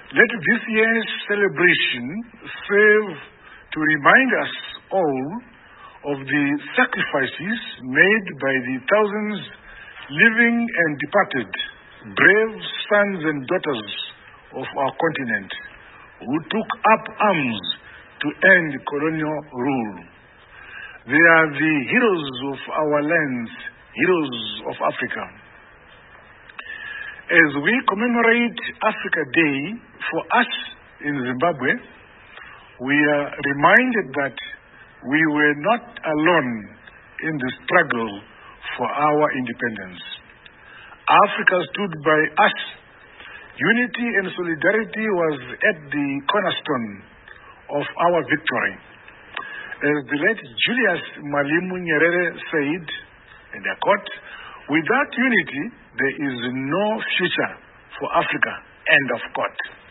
Let this year's celebration serve to remind us all of the sacrifices made by the thousands living and departed, brave sons and daughters of our continent who took up arms to end colonial rule. They are the heroes of our lands, heroes of Africa. As we commemorate Africa Day for us in Zimbabwe, we are reminded that we were not alone in the struggle for our independence. Africa stood by us. Unity and solidarity was at the cornerstone of our victory. As the late Julius Malemu Nyerere said, and I quote, "Without unity, there is no future for Africa." End of quote.